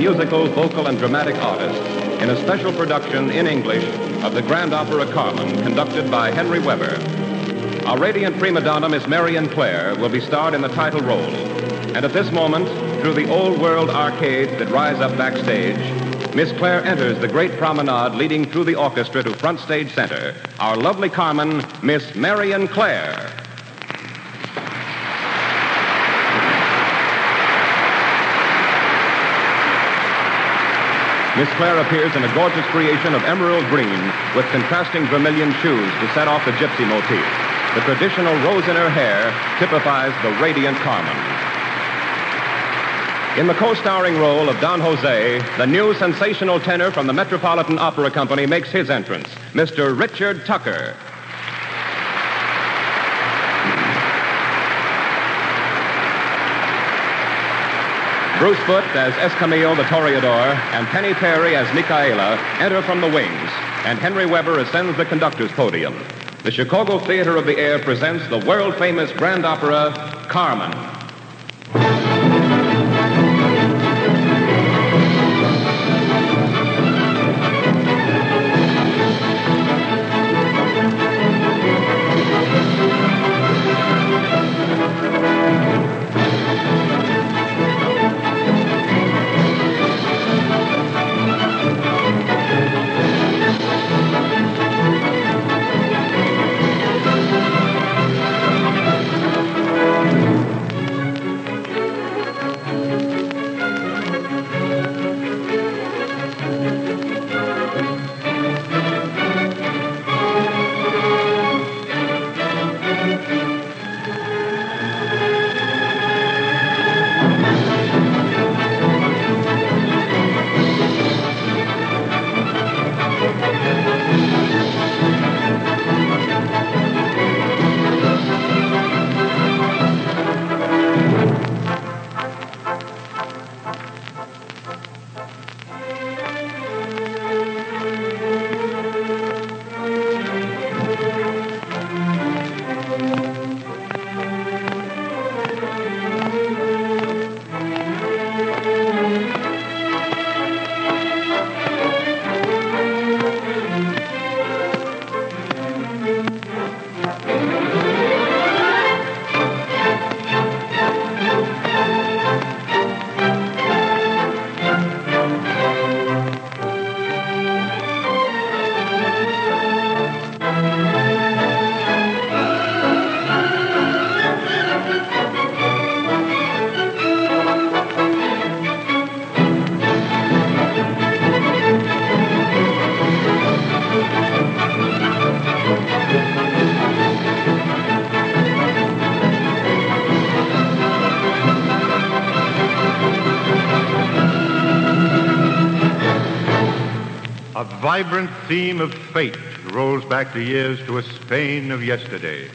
musical, vocal, and dramatic artists in a special production in English of the Grand Opera Carmen, conducted by Henry Weber. Our radiant prima donna, Miss Marion Clare, will be starred in the title role. And at this moment, through the old world arcades that rise up backstage, Miss Clare enters the great promenade leading through the orchestra to front stage center. Our lovely Carmen, Miss Marion Clare. Miss Clare appears in a gorgeous creation of emerald green with contrasting vermilion shoes to set off the gypsy motif. The traditional rose in her hair typifies the radiant Carmen. In the co-starring role of Don Jose, the new sensational tenor from the Metropolitan Opera Company makes his entrance, Mr. Richard Tucker. Bruce Foote as Escamillo the Toreador and Penny Terry as Micaela enter from the wings, and Henry Weber ascends the conductor's podium. The Chicago Theater of the Air presents the world-famous grand opera, Carmen. A vibrant theme of fate rolls back the years to a Spain of yesterday.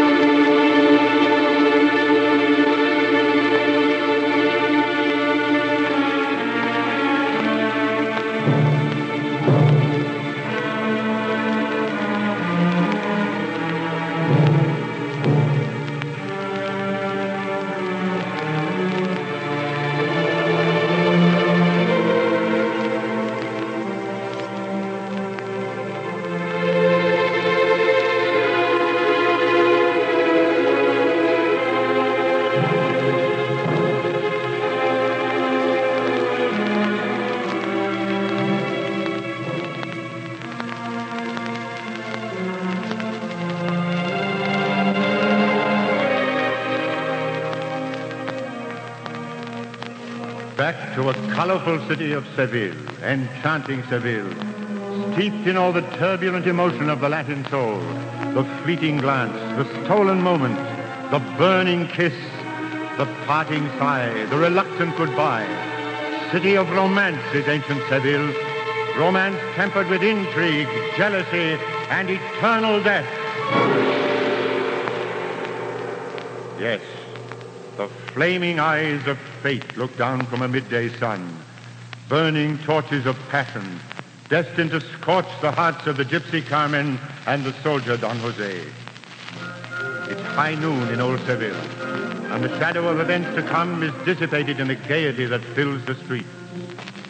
Back to a colorful city of Seville, enchanting Seville, steeped in all the turbulent emotion of the Latin soul, the fleeting glance, the stolen moment, the burning kiss, the parting sigh, the reluctant goodbye. City of romance is ancient Seville, romance tempered with intrigue, jealousy, and eternal death. Yes. The flaming eyes of fate look down from a midday sun, burning torches of passion, destined to scorch the hearts of the gypsy Carmen and the soldier Don Jose. It's high noon in old Seville, and the shadow of events to come is dissipated in the gaiety that fills the streets.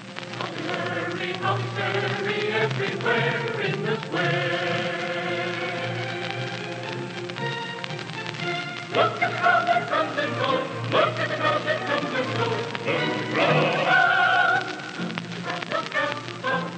Sherry everywhere in the square. Look at the crowd that comes and goes. Look at the crowd that comes and goes. Look at the crowd. Look at the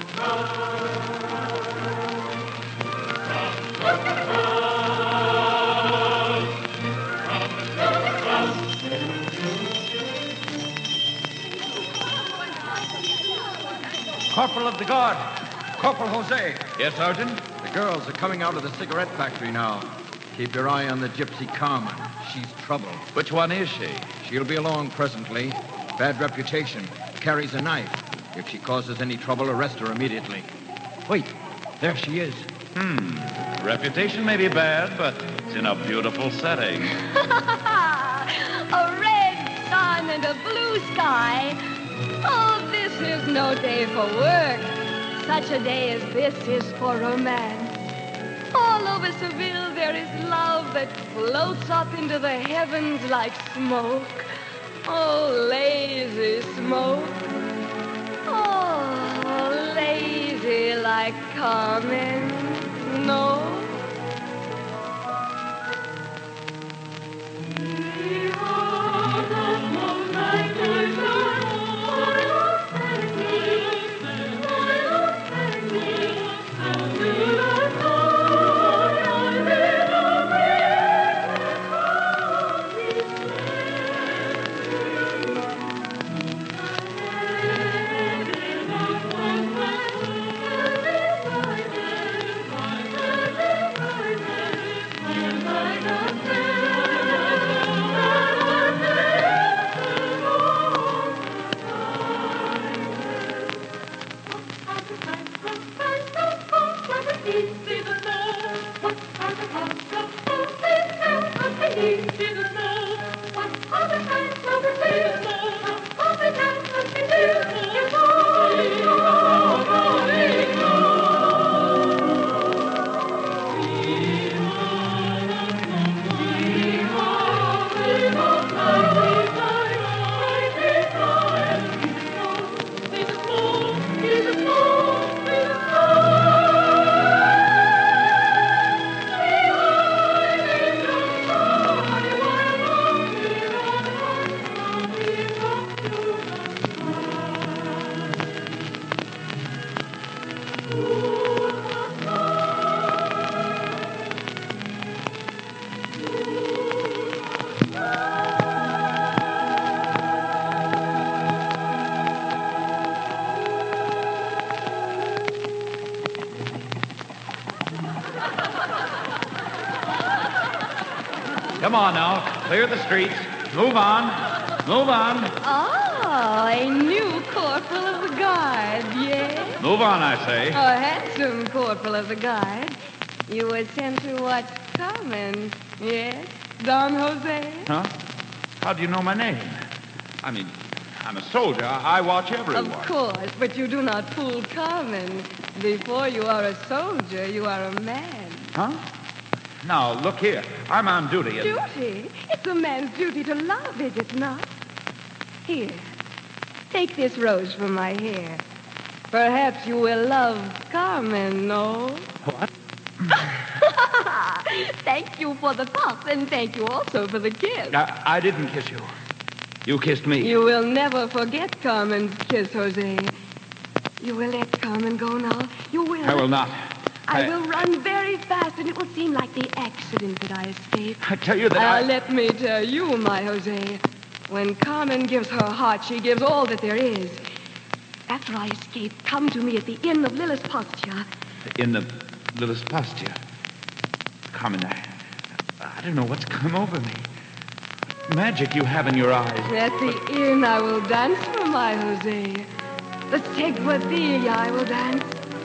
Corporal of the Guard. Corporal Jose. Yes, Sergeant? The girls are coming out of the cigarette factory now. Keep your eye on the gypsy Carmen. She's trouble. Which one is she? She'll be along presently. Bad reputation. Carries a knife. If she causes any trouble, arrest her immediately. Wait. There she is. Reputation may be bad, but it's in a beautiful setting. A red sun and a blue sky. Oh, this is no day for work. Such a day as this is for romance. All over Seville there is love that floats up into the heavens like smoke. Oh, lazy smoke. Oh, lazy like Carmen. No. Come on now. Clear the streets. Move on. Move on. Oh, a new corporal of the guard, yes? Move on, I say. A handsome corporal of the guard. You were sent to watch Carmen, yes? Don Jose? Huh? How do you know my name? I mean, I'm a soldier. I watch everyone. Of course, but you do not fool Carmen. Before you are a soldier, you are a man. Huh? Now, look here. I'm on duty. Duty? It's a man's duty to love, is it not? Here, take this rose from my hair. Perhaps you will love Carmen, no? What? Thank you for the thought, and thank you also for the kiss. I didn't kiss you. You kissed me. You will never forget Carmen's kiss, Jose. You will let Carmen go now? You will. I will not. I will run very fast, and it will seem like the accident that I escaped. I tell you that Let me tell you, my Jose. When Carmen gives her heart, she gives all that there is. After I escape, come to me at the inn of Lillis Pastia. In the Lillis Pastia. Carmen, I don't know what's come over me. What magic you have in your eyes. At the inn, I will dance for my Jose. The Seguadilla I will dance.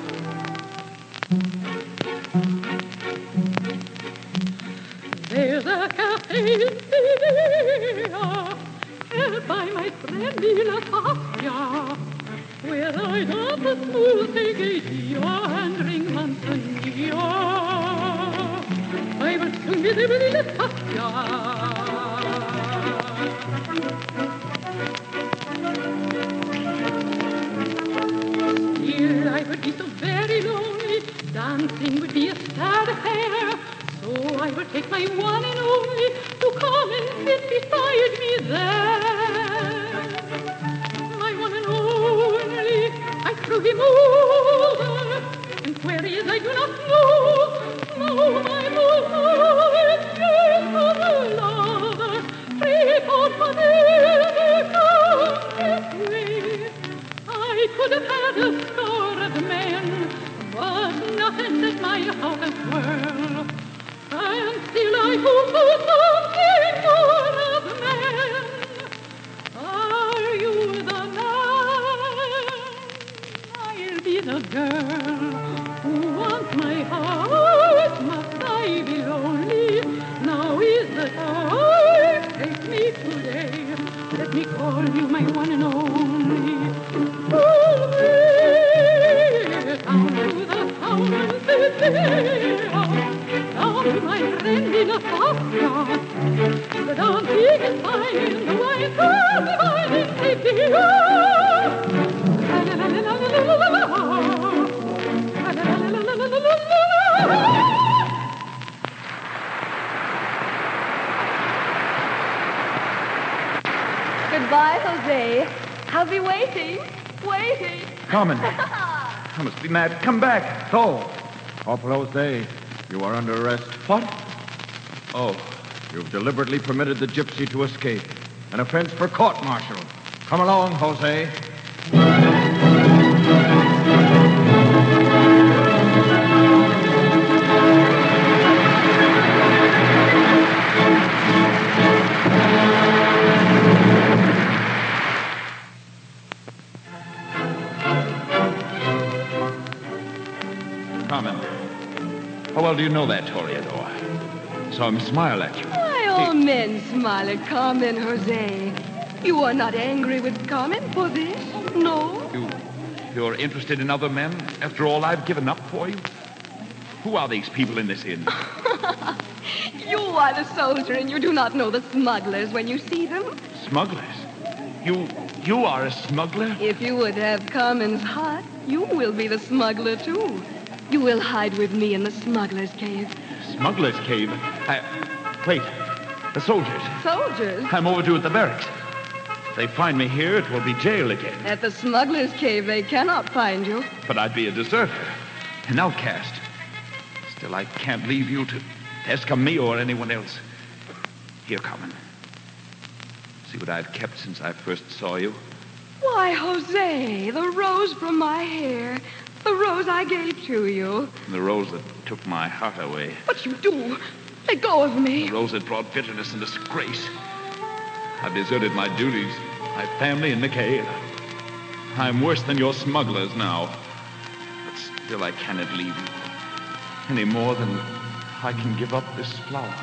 There's a cafe in Sevilla, held by my friend Lila Pastia, where I dance the smooth Seguadilla and ring Manzanilla. I will soon be there with Lila Pastia. Still be so very lonely. Dancing would be a sad affair. So I will take my one and only to come and sit beside me there. My one and only, I threw him over, and queries I do not know. Now my heart is for a lover, free for forever come this way. I could have had a score of men, but nothing set my heart aflame. And still I hope for something more of men. Are you the man? I'll be the girl who wants my heart. Must I be lonely? Now is the time. Take me today. Let me call you my one and only. Pull me down to the fountain city. Down to my friend in a foxtrot. The dancing is fine, the wine is divine in safety. Goodbye, Jose. I'll be waiting. Carmen. I must be mad. Come back. So, Corporal Jose, you are under arrest. What? Oh, You've deliberately permitted the gypsy to escape. An offense for court-martial. Come along, Jose. Carmen. How well do you know that Toreador? Saw him smile at you. Why, all men smile at Carmen, Jose. You are not angry with Carmen for this? No? You're interested in other men after all I've given up for you? Who are these people in this inn? You are the soldier, and you do not know the smugglers when you see them. Smugglers? You are a smuggler? If you would have Carmen's heart, you will be the smuggler, too. You will hide with me in the smuggler's cave. Smuggler's cave? Wait. The soldiers. Soldiers? I'm overdue at the barracks. If they find me here, it will be jail again. At the smuggler's cave, they cannot find you. But I'd be a deserter, an outcast. Still, I can't leave you to Escamillo or anyone else. Here, Carmen. See what I've kept since I first saw you? Why, Jose, the rose from my hair. The rose I gave to you. The rose that took my heart away. What you do? Let go of me. The rose that brought bitterness and disgrace. I've deserted my duties, my family, and Michaela. I'm worse than your smugglers now. But still I cannot leave you. Any more than I can give up this flower.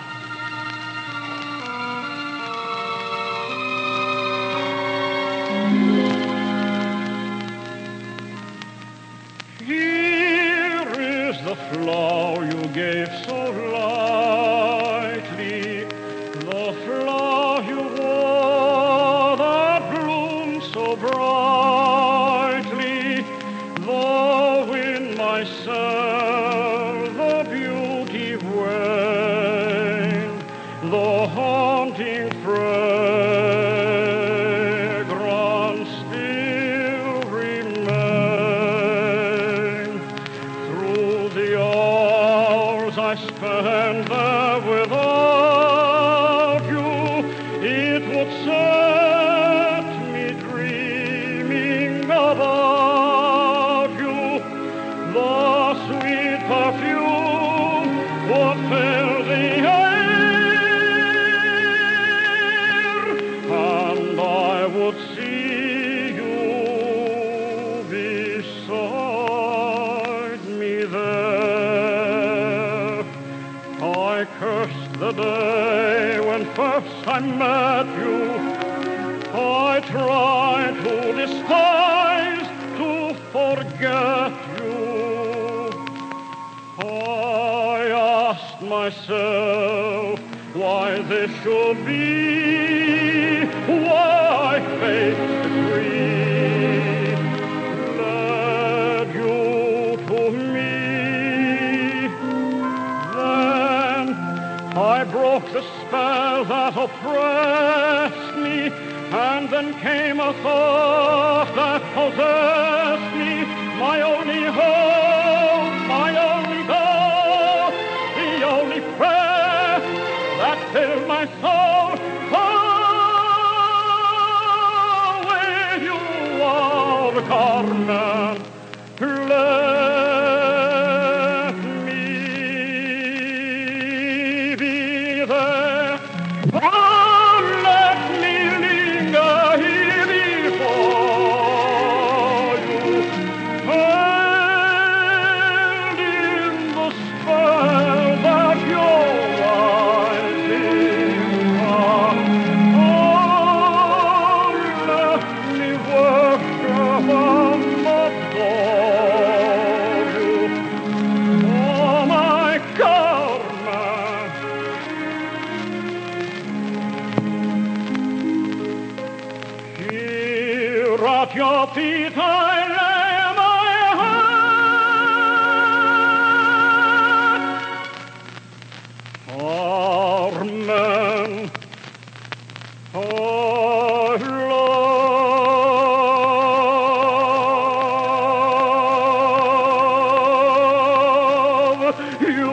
Here is the flower you gave so lightly, the flower you wore that bloomed so brightly, though in myself the beauty wane, the haunting fragrance still remain. Through the hours I spent there without you, it would set me dreaming about you. The sweet perfume would fill the air, and I would see you beside me there. I cursed the day when first I met you. I tried to disguise, to forget you. I asked myself why this should be, why fate's decree led you oppressed me, and then came a thought that possessed me, my only hope, my only goal, the only prayer that filled my soul. Oh, will you of Carmen, let me be there. Oh, let me linger here before you, and in the spell that your eyes impart. Oh, let me worship and adore you. Oh, my Carmen. Here at your feet I lay my heart. Carmen, I love you.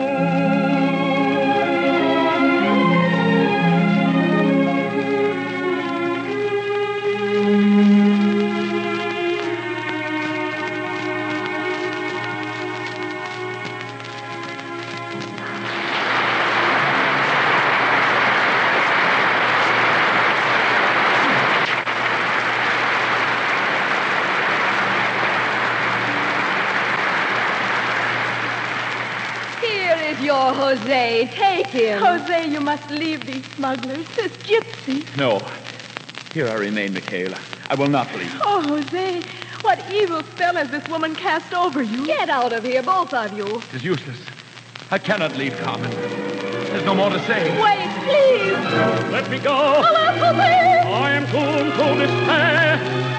Here is your Jose. Take him. Jose, you must leave these smugglers, this gypsy. No. Here I remain, Michaela. I will not leave. Oh, Jose, what evil spell has this woman cast over you? Get out of here, both of you. It is useless. I cannot leave Carmen. There's no more to say. Wait, please. Let me go. Alas, Jose. I am doomed to despair.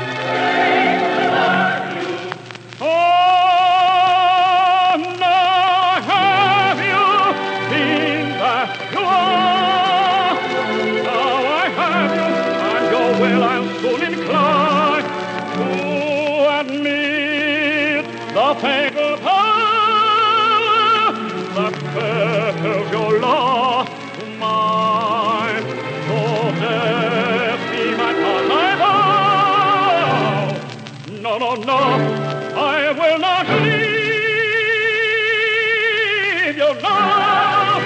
Oh, now have you seen that you are? Now I have you, and your will I'll soon incline to admit the fatal power that fetters your law to mine. So death be my cause, I vow. No, no, no, I will not leave you now.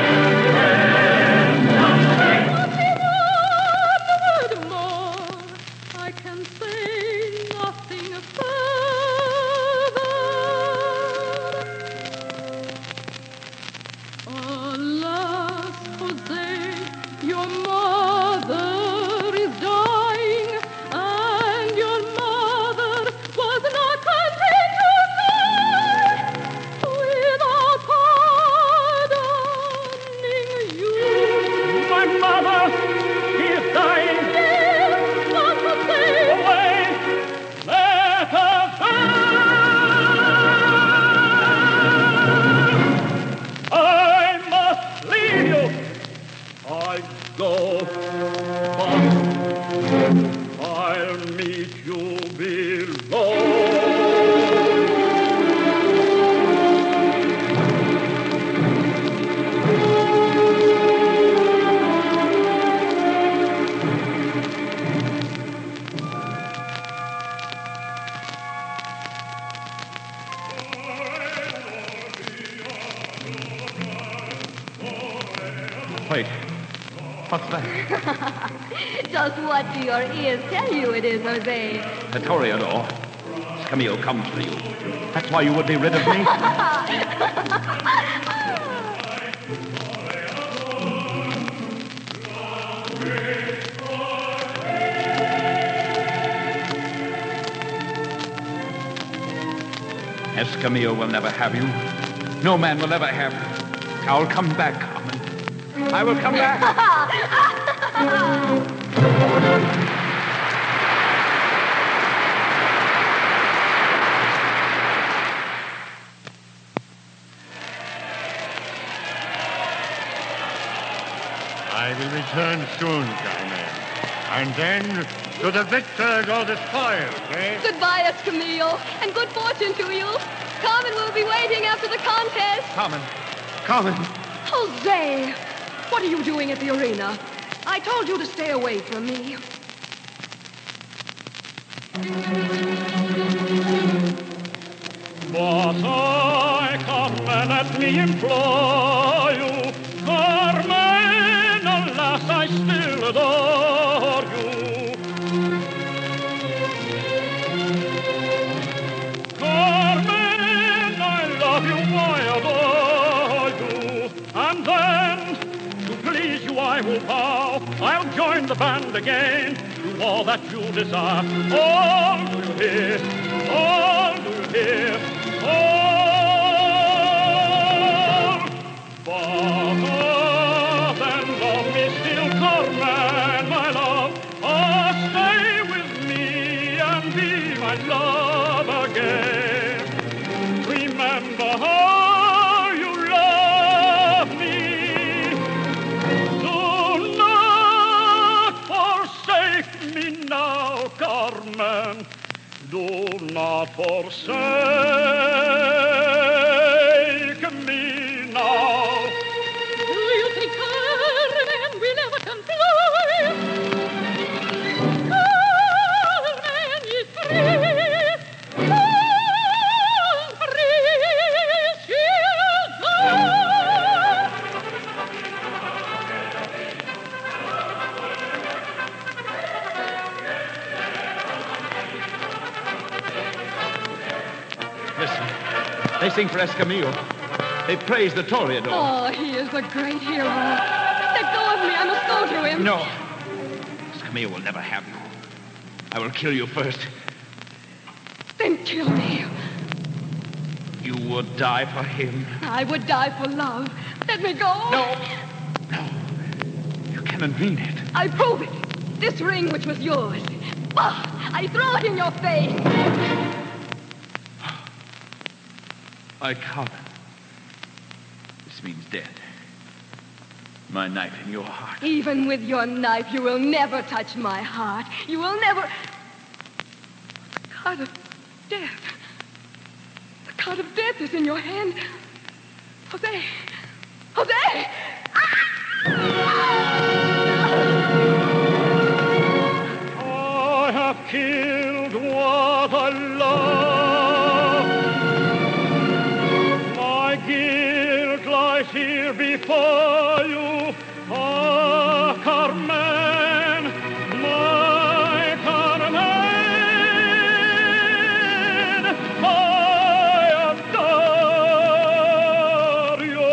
One word more. I can say nothing further. Alas, Jose, your mother is dying, and your mother was not content to die without pardoning you. My mother, she is dying. Yes, not Jose. Away, let her die. I must leave you. I go, but I'll meet you below. Wait. What's that? Just what do your ears tell you it is, Jose? The Toreador. Camille comes for you. That's why you would be rid of me? Escamillo will never have you. No man will ever have you. I will come back, Carmen. I will come back. I will return return soon, Carmen. And then to the victor go the spoils, eh? Goodbye, Escamillo, and good fortune to you. Carmen will be waiting after the contest. Carmen. Jose, what are you doing at the arena? I told you to stay away from me. But I, Carmen, let me implore you. Carmen, alas, I still adore you. Carmen, I love you, I adore you. And then, to please you, I will vow I'll join the band again. Do all that you desire. All do you hear? All do you hear? All. But then love me still, Carmen, my love. Oh, stay with me and be my love again. Remember how you love me. Do not forsake me now, Carmen. Do not forsake me now. Do you think Carmen will ever comply? Carmen is free. Oh, free she'll go. Listen, they sing for Escamillo. They praise the Toreador. Oh, he is the great hero. Let go of me. I must go to him. No. Escamillo will never have you. I will kill you first. Then kill me. You would die for him. I would die for love. Let me go. No. You cannot mean it. I prove it. This ring which was yours. Bah! I throw it in your face. My Carmen. This means death. My knife in your heart. Even with your knife, you will never touch my heart. You will never... The card of death. The card of death is in your hand. Jose! Jose! I have killed what I love. My guilt lies here before you. Ah, Carmen, my Carmen, I adore you.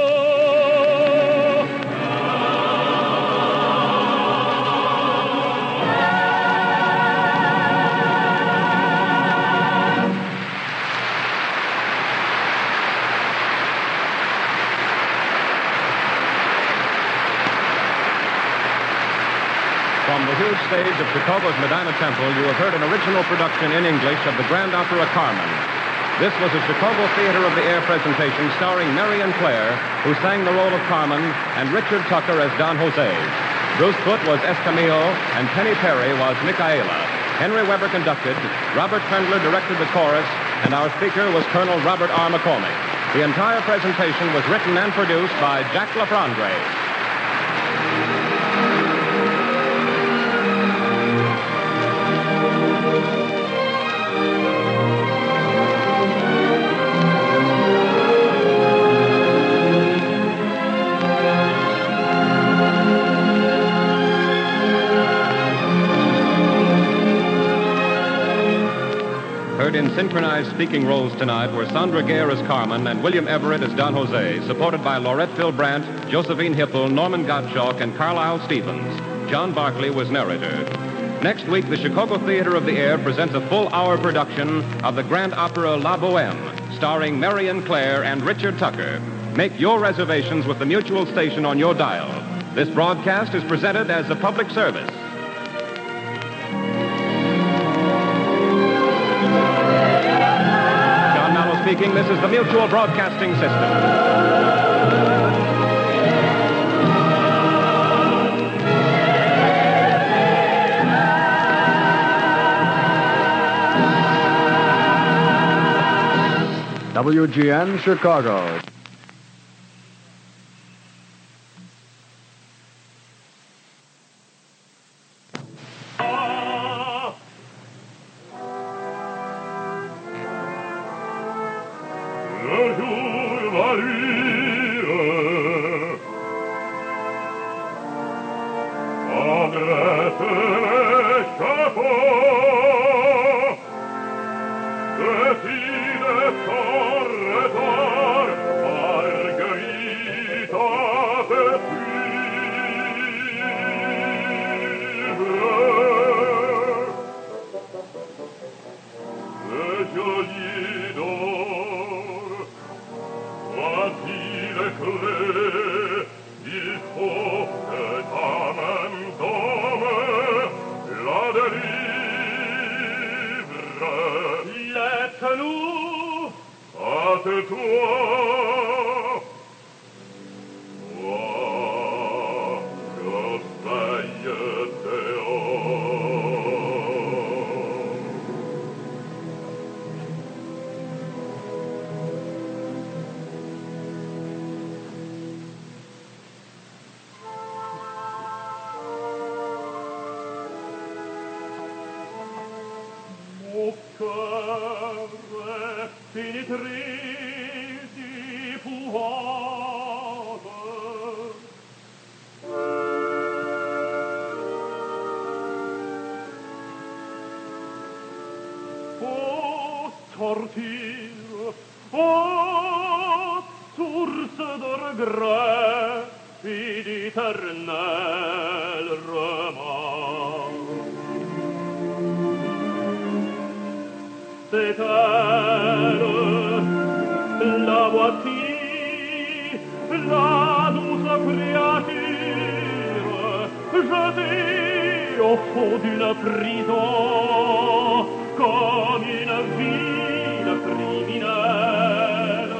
From the huge stage of Chicago's Medina Temple, you have heard an original production in English of the Grand Opera Carmen. This was a Chicago Theater of the Air presentation starring Marion Clare, who sang the role of Carmen, and Richard Tucker as Don Jose. Bruce Foote was Escamillo, and Penny Perry was Micaela. Henry Weber conducted, Robert Trendler directed the chorus, and our speaker was Colonel Robert R. McCormick. The entire presentation was written and produced by Jack LaFrandre. Heard in synchronized speaking roles tonight were Sandra Gayer as Carmen and William Everett as Don Jose, supported by Laurette Philbrandt, Josephine Hipple, Norman Gottschalk, and Carlisle Stevens. John Barclay was narrator. Next week, the Chicago Theater of the Air presents a full-hour production of the Grand Opera La Boheme, starring Marion Clare and Richard Tucker. Make your reservations with the Mutual station on your dial. This broadcast is presented as a public service. Speaking, this is the Mutual Broadcasting System. WGN Chicago. Sortir, ô source de regret et d'éternel remords. C'est elle, la voici, la douce créature, jetée au fond d'une prison, comme une ville criminelle.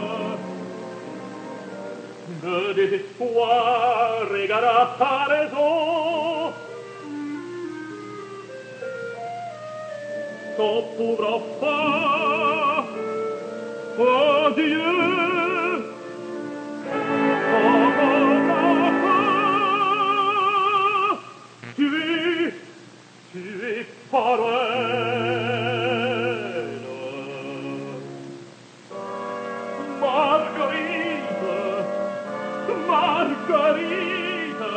Le désespoir égara sa raison. Son pauvre enfant, oh Dieu, tué par elle. Marguerite, Marguerite,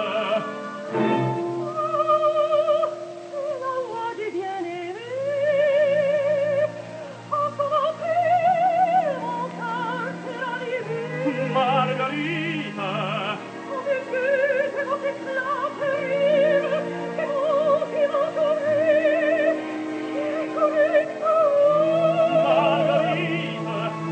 la voix du bien-aimé, encore mon cœur s'est animé. Marguerite, Avec eux, c'est votre éclat terrible, c'est vous qui m'entourez, j'ai connu tout. Marguerite,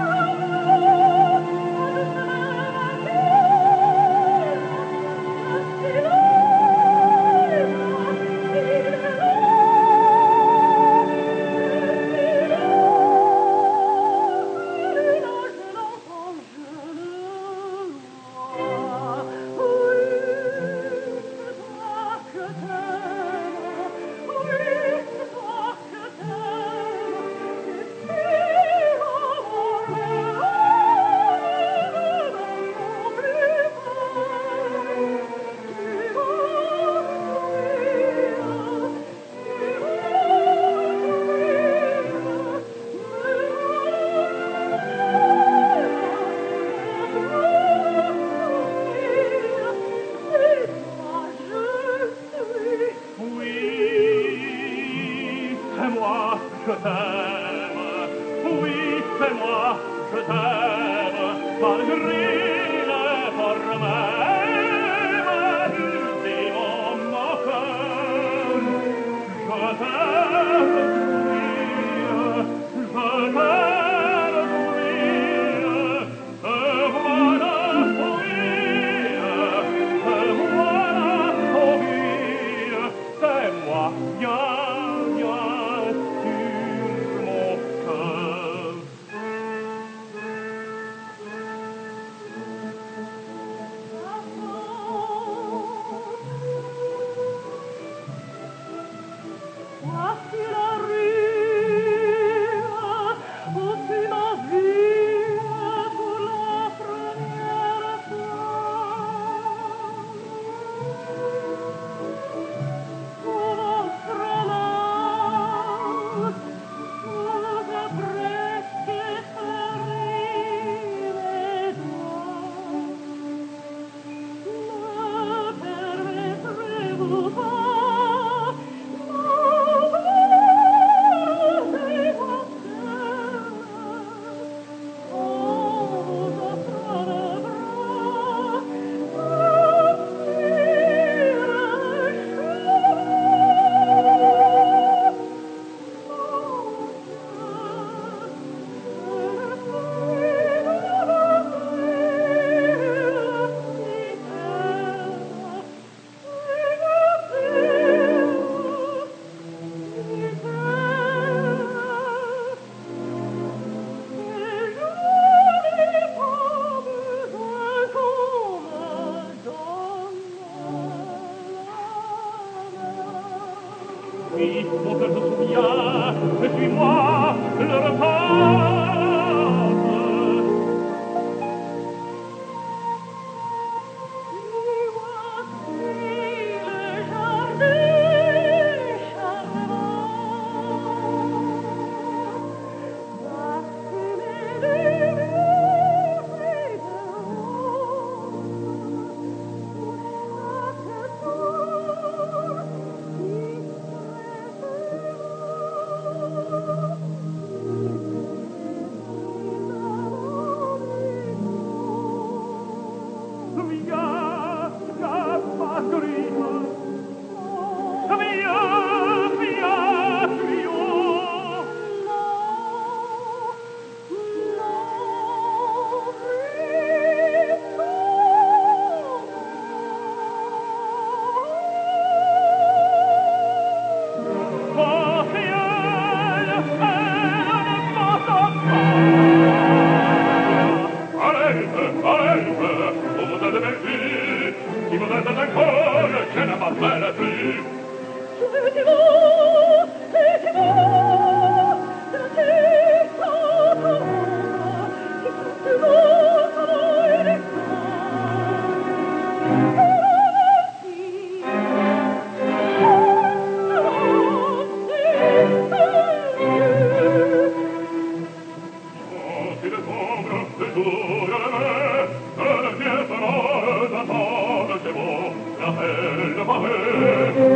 je t'aime, oui, c'est moi, je t'aime, malgré l'effort même du démon moqueur. Je t'aime souffrir, je t'aime souffrir, voilà souffrir, voilà souffrir, c'est moi, bien, bien. What leur table. La